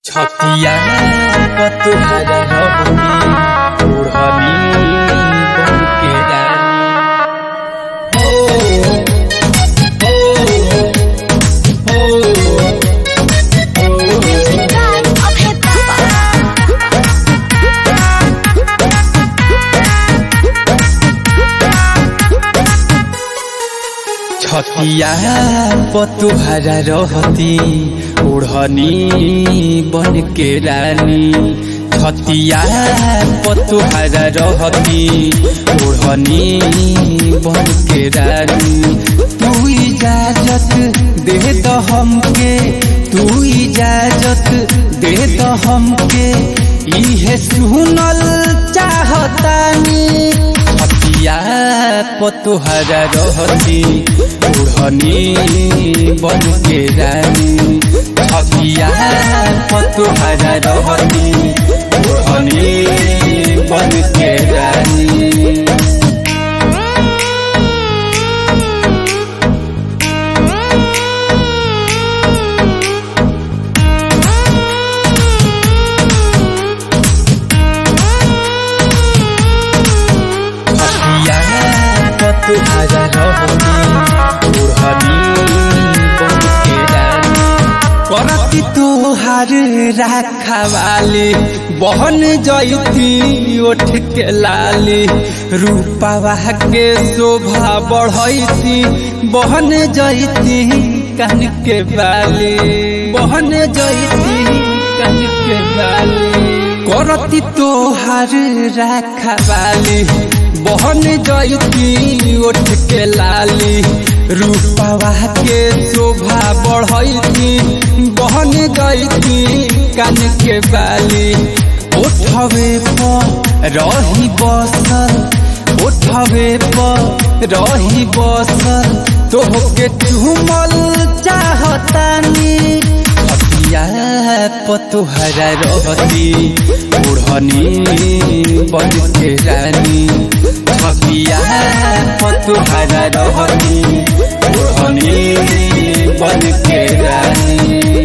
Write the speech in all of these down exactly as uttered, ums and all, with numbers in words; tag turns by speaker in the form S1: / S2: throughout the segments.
S1: छतिया पतुहरा रहनी ओढ़नी बन के रानी हो हो हो छतिया पतुहरा रहती ओढ़नी बन के रानी छतिया पतुहरा रहती ओढ़नी बन के रानी तू इजाजत दे दो हमके तू इजाजत दे दो हमके इहे सुनल चाहतानी छतिया पतुहरा रहती ओढ़नी बन के रानी छतिया पतुहरा रहती ओढ़नी बन के रानी पतुहरा रहती ओढ़नी बन के रानी करती तोहार राखवाली बहन जयती ओठ के लाली रूपावा के शोभा बढ़ती बहन जयती कान के बाली बहन जयती कान के बाली करती तोहार राखवाली बहन जयती ओठ के लाली रूपावा के शोभा बढ़ती बहन जयती कान के बाली उठवे पर रही बसल उठवे पर रही बसल तोहके चुमल चाहतानी छतिया पतुहरा रहती ओढ़नी बन के रानी छतिया पतुहरा रहती ओढ़नी बन के रानी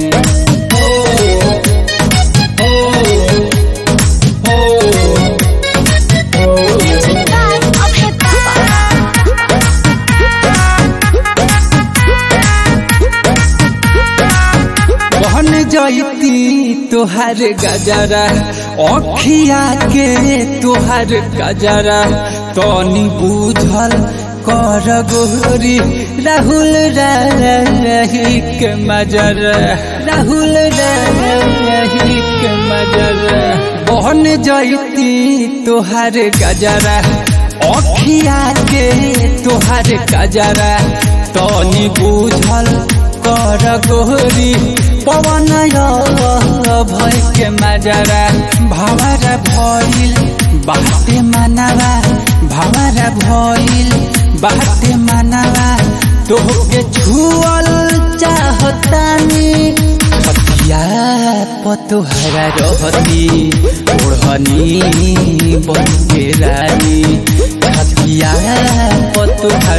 S1: बहन जयती तोहार गजरा अखिया के तोहार गजरा तनी बुझल कर गोरी राहुल रही के मजरा राहुल रही के मजरा बहन जयती तोहार गजरा अखिया के तोहार गजरा तनी बुझल कर गोरी पवन भय के मजरा भवरा भइल बाटे मनवा भवरा भइल बाटे मनवा तोहके छुअल चाहतानी छतिया पतुहरा रहती ओढ़नी बन के रानी छतिया पतुहरा